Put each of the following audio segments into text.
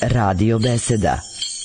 Radio Beseda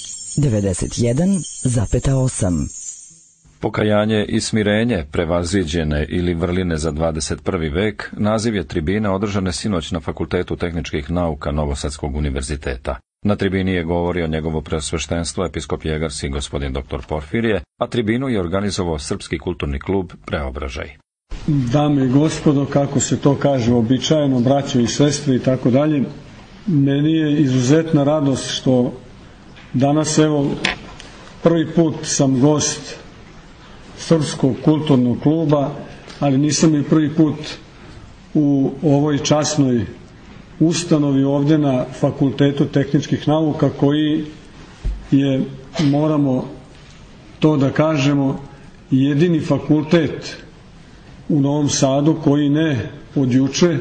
91,8. Pokajanje i smirenje, prevaziđene ili vrline za 21. vek, naziv je tribine održane sinoć na Fakultetu tehničkih nauka Novosadskog univerziteta. Na tribini je govorio njegovo preosveštenstvo episkop Jegarski gospodin dr. Porfirije, a tribinu je organizovao Srpski kulturni klub Preobražaj. Dame i gospodo, kako se to kaže uobičajeno, braćo i sestre i tako dalje, meni je izuzetna radost što danas, evo, prvi put sam gost Srpskog kulturnog kluba, ali nisam i prvi put u ovoj časnoj ustanovi ovdje na Fakultetu tehničkih nauka, koji je, moramo to da kažemo, jedini fakultet u Novom Sadu koji ne od juče,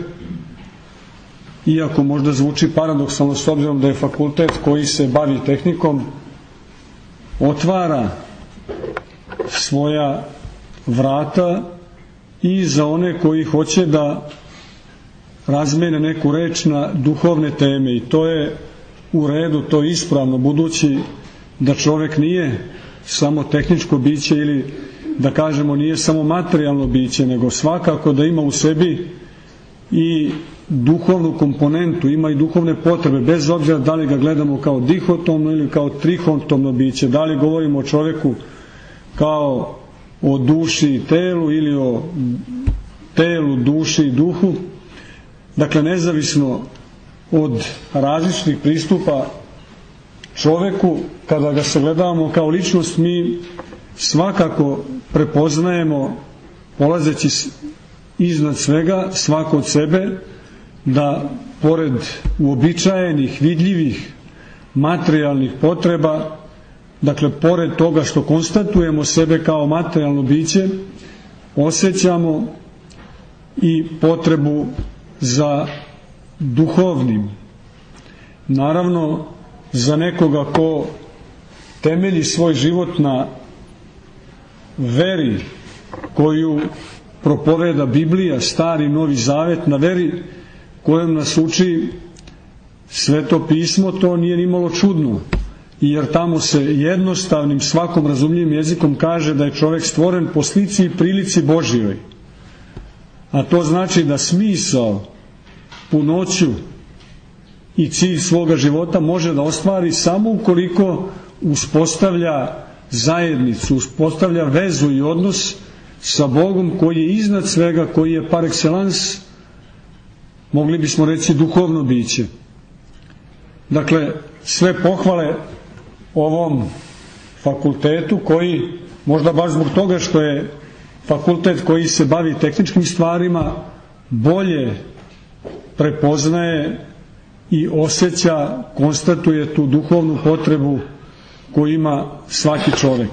iako možda zvuči paradoksalno s obzirom da je fakultet koji se bavi tehnikom, otvara svoja vrata i za one koji hoće da razmene neku reč na duhovne teme, i to je u redu, to je ispravno, budući da čovjek nije samo tehničko biće ili da kažemo nije samo materijalno biće, nego svakako da ima u sebi i duhovnu komponentu, ima i duhovne potrebe, bez obzira da li ga gledamo kao dihotomno ili kao trihotomno biće, da li govorimo o čovjeku kao o duši i telu ili o telu, duši i duhu. Dakle, nezavisno od različitih pristupa čovjeku, kada ga sagledavamo kao ličnost, mi svakako prepoznajemo, polazeći iznad svega, svako od sebe, da pored uobičajenih, vidljivih, materijalnih potreba, dakle, pored toga što konstatujemo sebe kao materijalno biće, osjećamo i potrebu za duhovnim. Naravno, za nekoga ko temelji svoj život na veri koju propoveda Biblija, Stari i Novi Zavet, na veri kojom nas uči Sveto pismo, to nije nimalo čudno, jer tamo se jednostavnim, svakom razumljivim jezikom kaže da je čovjek stvoren po slici i prilici Božjoj. A to znači da smisao, punoću i cilj svoga života može da ostvari samo ukoliko uspostavlja zajednicu, uspostavlja vezu i odnos sa Bogom koji je iznad svega, koji je par excellence, mogli bismo reći, duhovno biće. Dakle, sve pohvale ovom fakultetu koji, možda baš zbog toga što je fakultet koji se bavi tehničkim stvarima, bolje prepoznaje i osjeća, konstatuje tu duhovnu potrebu koju ima svaki čovjek.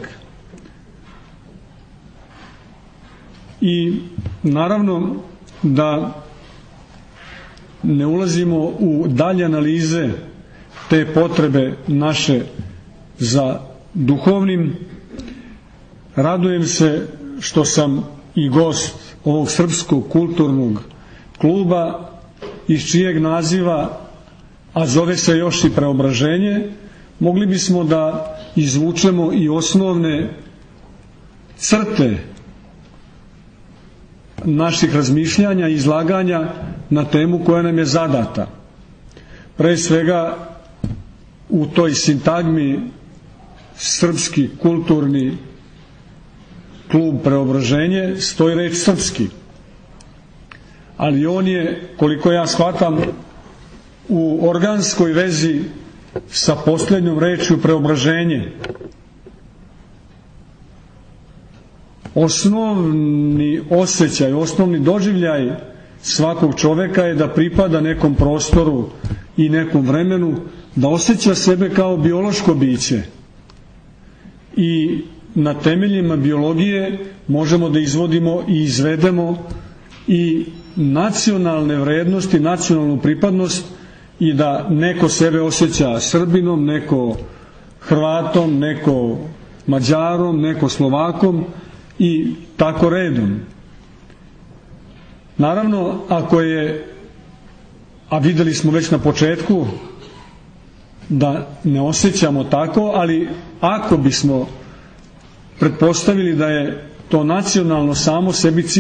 I naravno da ne ulazimo u dalje analize te potrebe naše za duhovnim. Radujem se što sam i gost ovog Srpskog kulturnog kluba, iz čijeg naziva, a zove se još i Preobraženje, mogli bismo da izvučemo i osnovne crte naših razmišljanja i izlaganja na temu koja nam je zadata. Pre svega, u toj sintagmi Srpski kulturni klub Preobraženje stoji reč srpski, ali on je, koliko ja shvatam, u organskoj vezi sa posljednjom rečju preobraženje. Osnovni osjećaj, osnovni doživljaj svakog čovjeka je da pripada nekom prostoru i nekom vremenu, da osjeća sebe kao biološko biće. I na temeljima biologije možemo da izvodimo i izvedemo i nacionalne vrednosti, nacionalnu pripadnost, i da neko sebe osjeća Srbinom, neko Hrvatom, neko Mađarom, neko Slovakom i tako redom. Naravno, ako je, a vidjeli smo već na početku da ne osjećamo tako, ali ako bismo pretpostavili da je to nacionalno samo sebi cilj,